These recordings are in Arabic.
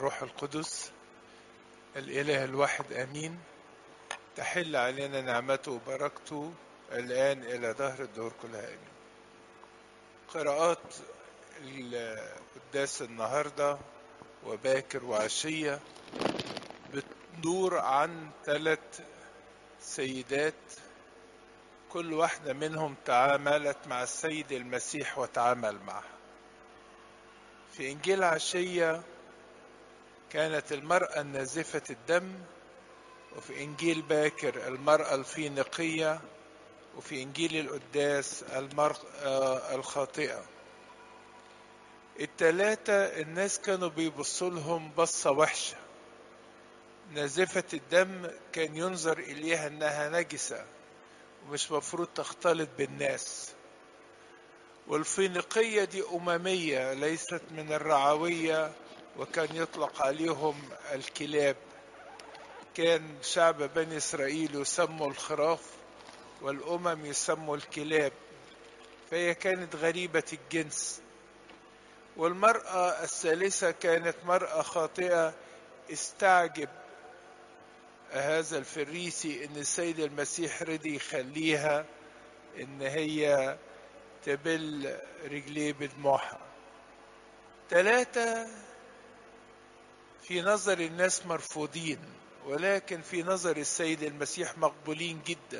والروح القدس الإله الواحد آمين. تحل علينا نعمته وبركته الآن إلى دهر الدهور كلها آمين. قراءات القداس النهاردة وباكر وعشية بتدور عن 3 سيدات، كل واحدة منهم تعاملت مع السيد المسيح وتعامل معها. في إنجيل عشية كانت المرأة النازفة الدم، وفي إنجيل باكر المرأة الفينيقية، وفي إنجيل القداس المرأة الخاطئة. ال3 الناس كانوا بيبصوا لهم بصة وحشة. نازفة الدم كان ينظر إليها أنها نجسة ومش مفروض تختلط بالناس. والفينيقية دي أممية ليست من الرعوية، وكان يطلق عليهم الكلاب. كان شعب بني إسرائيل يسموا الخراف والأمم يسموا الكلاب، فهي كانت غريبة الجنس. والمرأة الثالثة كانت مرأة خاطئة. استعجب هذا الفريسي ان السيد المسيح رضي يخليها ان هي تبل رجليه بدموعها. 3 في نظر الناس مرفوضين، ولكن في نظر السيد المسيح مقبولين جدا.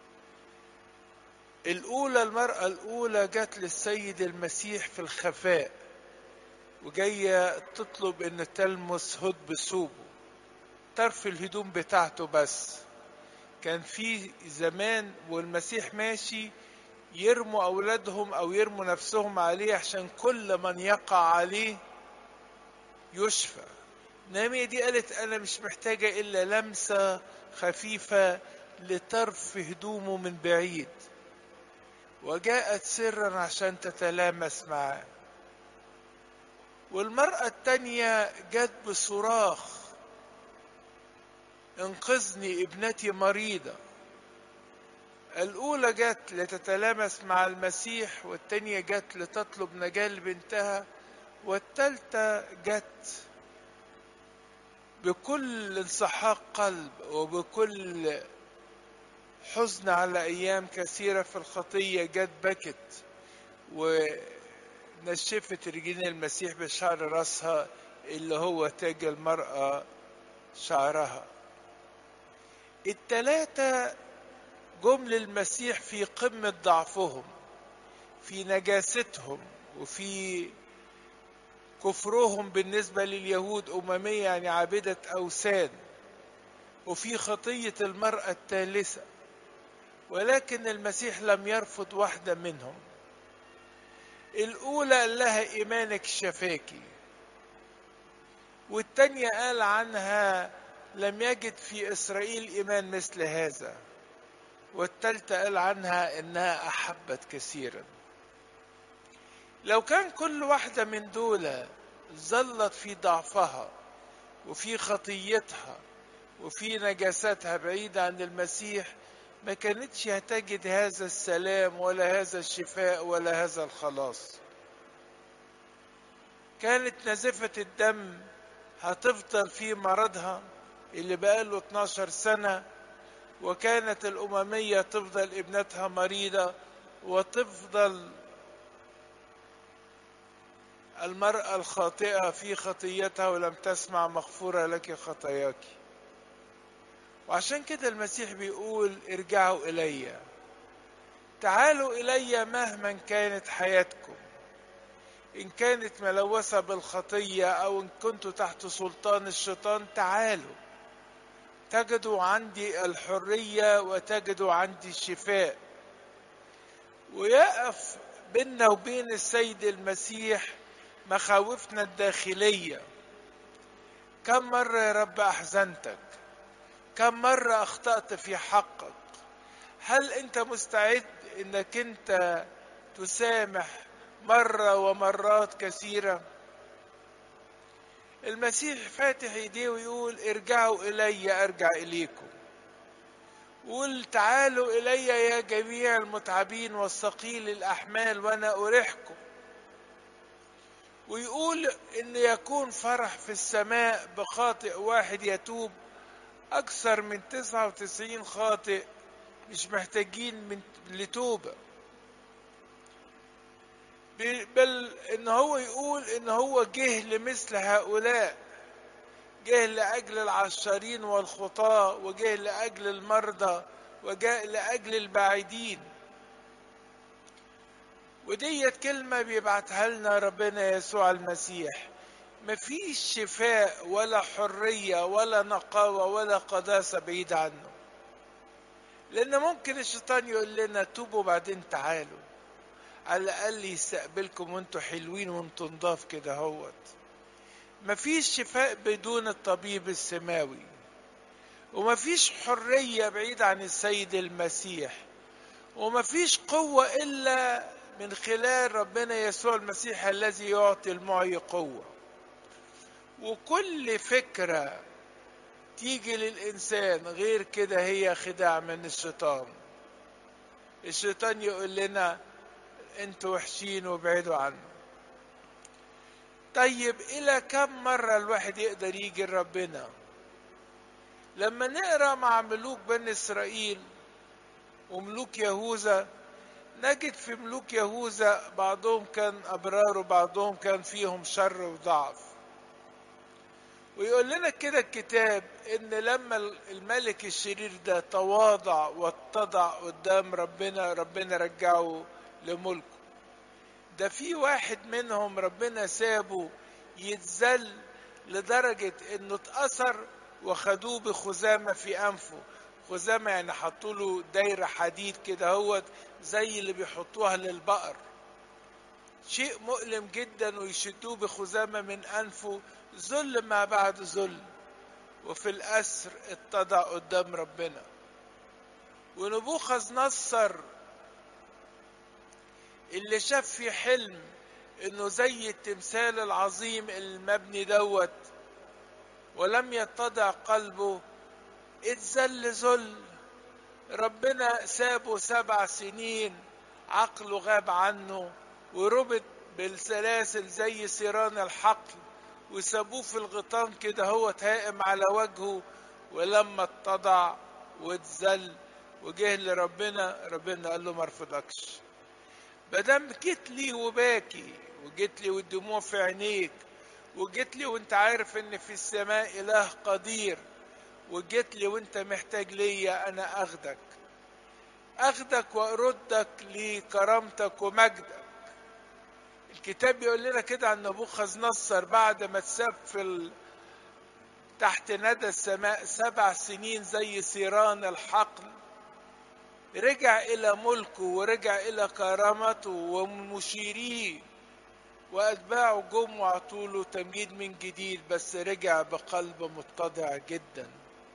المرأة الأولى جت للسيد المسيح في الخفاء، وجاية تطلب ان تلمس هدب ثوبه، طرف الهدوم بتاعته بس. كان في زمان والمسيح ماشي يرموا أولادهم أو يرموا نفسهم عليه عشان كل من يقع عليه يشفى. نامية دي قالت أنا مش محتاجة إلا لمسة خفيفة لطرف هدومه من بعيد، وجاءت سرا عشان تتلامس معاه. والمرأة التانية جت بصراخ انقذني ابنتي مريضة. الأولى جت لتتلامس مع المسيح، والتانية جت لتطلب نجاة لبنتها، والتالتة جت بكل انسحاق قلب وبكل حزن على أيام كثيرة في الخطية. جت بكت ونشفت رجلين المسيح بشعر رأسها اللي هو تاج المرأة شعرها. ال3 جم للمسيح في قمة ضعفهم، في نجاستهم، وفي كفرهم بالنسبة لليهود أممية يعني عابدة أوثان، وفي خطية المرأة الثالثة. ولكن المسيح لم يرفض واحدة منهم. الأولى قال لها إيمانك شفاكي، والتانية قال عنها لم يجد في إسرائيل إيمان مثل هذا، والتالتة قال عنها إنها أحبت كثيرا. لو كان كل واحدة من دول ظلت في ضعفها وفي خطيتها وفي نجاستها بعيدة عن المسيح، ما كانتش هتجد هذا السلام ولا هذا الشفاء ولا هذا الخلاص. كانت نزفة الدم هتفضل في مرضها اللي بقاله 12 سنة، وكانت الأممية تفضل ابنتها مريضة، وتفضل المرأة الخاطئة في خطيتها ولم تسمع مغفورة لك خطاياك. وعشان كده المسيح بيقول ارجعوا إلي، تعالوا إلي مهما كانت حياتكم، إن كانت ملوثة بالخطية أو إن كنتوا تحت سلطان الشيطان، تعالوا تجدوا عندي الحرية وتجدوا عندي الشفاء. ويقف بيننا وبين السيد المسيح مخاوفنا الداخلية. كم مرة يا رب أحزنتك؟ كم مرة أخطأت في حقك؟ هل أنت مستعد أنك أنت تسامح مرة ومرات كثيرة؟ المسيح فاتح ايديه ويقول ارجعوا إلي أرجع إليكم. قول تعالوا إلي يا جميع المتعبين والثقيل الأحمال وأنا أريحكم. ويقول ان يكون فرح في السماء بخاطئ واحد يتوب اكثر من 99 خاطئ مش محتاجين من لتوبة. بل ان هو يقول ان هو جه لمثل هؤلاء، جه لأجل العشارين والخطاة، وجه لأجل المرضى، وجاء لأجل البعيدين. وديت كلمة بيبعتها لنا ربنا يسوع المسيح. مفيش شفاء ولا حرية ولا نقاوة ولا قداسة بعيد عنه. لأن ممكن الشيطان يقول لنا توبوا بعدين تعالوا، على الأقل يستقبلكم وانتوا حلوين وانتوا نضاف كده هوت. مفيش شفاء بدون الطبيب السماوي، ومفيش حرية بعيد عن السيد المسيح، ومفيش قوة إلا من خلال ربنا يسوع المسيح الذي يعطي المعي قوة. وكل فكرة تيجي للإنسان غير كده هي خداع من الشيطان. الشيطان يقول لنا انتوا وحشين وابعدوا عنه. طيب إلى كم مرة الواحد يقدر يجي لربنا؟ لما نقرأ مع ملوك بني إسرائيل وملوك يهوذا، نجد في ملوك يهوذا بعضهم كان أبرار وبعضهم كان فيهم شر وضعف. ويقول لنا كده الكتاب إن لما الملك الشرير ده تواضع واتضع قدام ربنا، ربنا رجعه لملكه. ده في واحد منهم ربنا سابه يتذل لدرجة إنه اتأثر وخدوه بخزامة في أنفه. خزامة يعني حطوا له دايرة حديد كده هوت زي اللي بيحطوها للبقر، شيء مؤلم جدا، ويشدوه بخزامة من أنفه، ذل ما بعد ذل. وفي الأسر اتضع قدام ربنا. ونبوخذ نصر اللي شاف في حلم انه زي التمثال العظيم المبني دوت ولم يتضع قلبه، اتذل ذل. ربنا سابه 7 سنين، عقله غاب عنه وربط بالسلاسل زي سيران الحقل، وسابوه في الغيطان كده هو هائم على وجهه. ولما اتضع واتذل وجه لربنا، ربنا قال له ما ارفضكش. مادام جيت لي وباكي، وجيت لي والدموع في عينيك، وجيت لي وانت عارف ان في السماء اله قدير، وجيت لي وانت محتاج ليا، انا اخدك واردك لكرامتك ومجدك. الكتاب بيقول لنا كده عن نبوخذ نصر بعد ما اتساب تحت ندى السماء 7 سنين زي سيران الحقل، رجع الى ملكه ورجع الى كرامته، ومشيريه واتباعه جم وعطوا له تمجيد من جديد، بس رجع بقلب متضع جدا.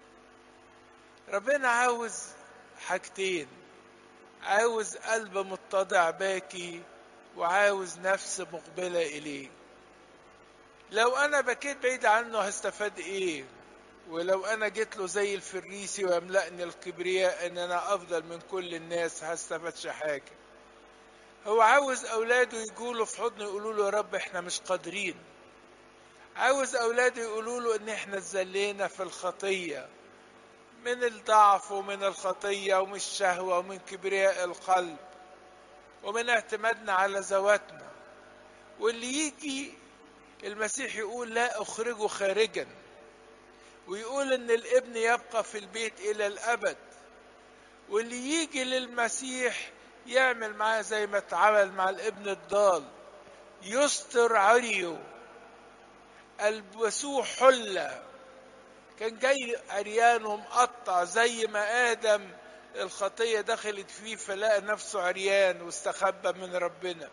ربنا عاوز حاجتين، عاوز قلب متضع باكي، وعاوز نفس مقبلة إليه. لو أنا بكيت بعيد عنه هستفاد إيه؟ ولو أنا جيت له زي الفريسي ويملأني الكبرياء إن أنا أفضل من كل الناس، هستفادش حاجة. هو عاوز أولاده يقولوا في حضنه يقولوا له يا رب إحنا مش قادرين. عاوز أولاده يقولوا له إن إحنا اتذلينا في الخطية، من الضعف ومن الخطية ومن الشهوة ومن كبرياء القلب ومن اعتمادنا على ذواتنا. واللي يجي المسيح يقول لا أخرجه خارجا، ويقول إن الابن يبقى في البيت إلى الأبد. واللي يجي للمسيح يعمل معاه زي ما اتعامل مع الابن الضال، يستر عريه، البسوه حلة. كان جاي عريان ومقطع زي ما آدم الخطية دخلت فيه فلقى نفسه عريان واستخبى من ربنا.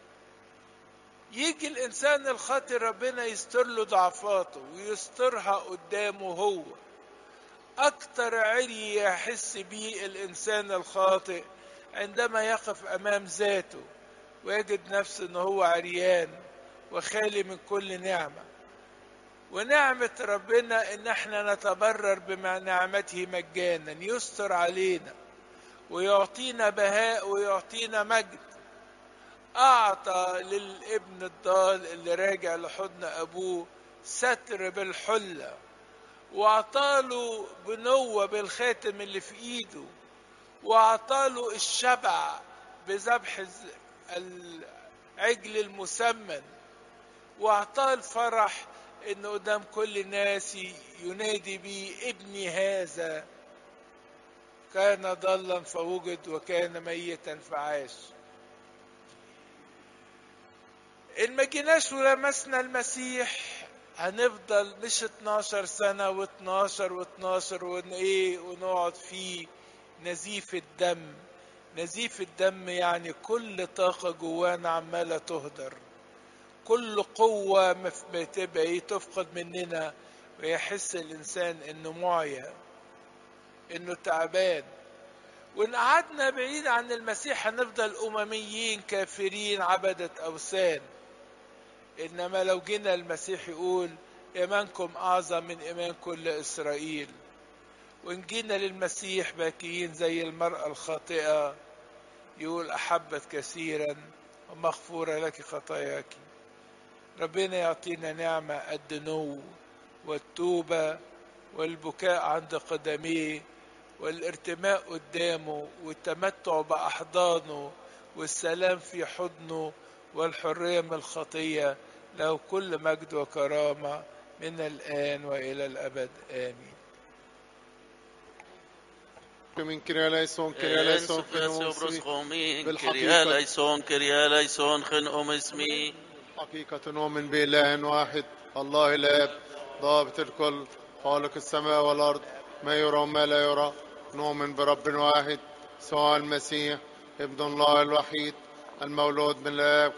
يجي الإنسان الخاطئ ربنا يستر له ضعفاته ويسترها قدامه هو. أكتر عري يحس بيه الإنسان الخاطئ عندما يقف أمام ذاته ويجد نفسه أنه هو عريان وخالي من كل نعمة. ونعمة ربنا ان احنا نتبرر بنعمته مجانا، يستر علينا ويعطينا بهاء ويعطينا مجد. أعطى للابن الضال اللي راجع لحضن أبوه ستر بالحلة، وأعطاله بنوة بالخاتم اللي في إيده، وأعطاله الشبع بذبح العجل المسمن، وأعطاه الفرح إنه قدام كل الناس ينادي بيه ابني هذا كان ضلا فوجد وكان ميتا فعاش. إن ما جيناش ولمسنا المسيح هنفضل مش 12 سنة و12 و12 ونقعد فيه نزيف الدم. نزيف الدم يعني كل طاقة جوانا عمالة تهدر، كل قوة بتبقى تفقد مننا، ويحس الإنسان إنه معيا، إنه تعبان. وإن قعدنا بعيد عن المسيح هنفضل أمميين كافرين عبدة أوثان. إنما لو جينا المسيح يقول إيمانكم أعظم من إيمان كل إسرائيل. وإن جينا للمسيح باكيين زي المرأة الخاطئة يقول أحبت كثيرا ومغفورة لك خطاياك. ربنا يعطينا نعمة الدنو والتوبة والبكاء عند قدميه والارتماء قدامه والتمتع بأحضانه والسلام في حضنه والحرية من الخطية. له كل مجد وكرامة من الآن وإلى الأبد آمين. من كريا ليسون كريا ليسون كريا ليسون خن اسمي. حقيقة نؤمن بإله واحد الله الآب ضابط الكل خالق السماء والأرض ما يرى وما لا يرى. نؤمن برب واحد سواء المسيح ابن الله الوحيد المولود من الآب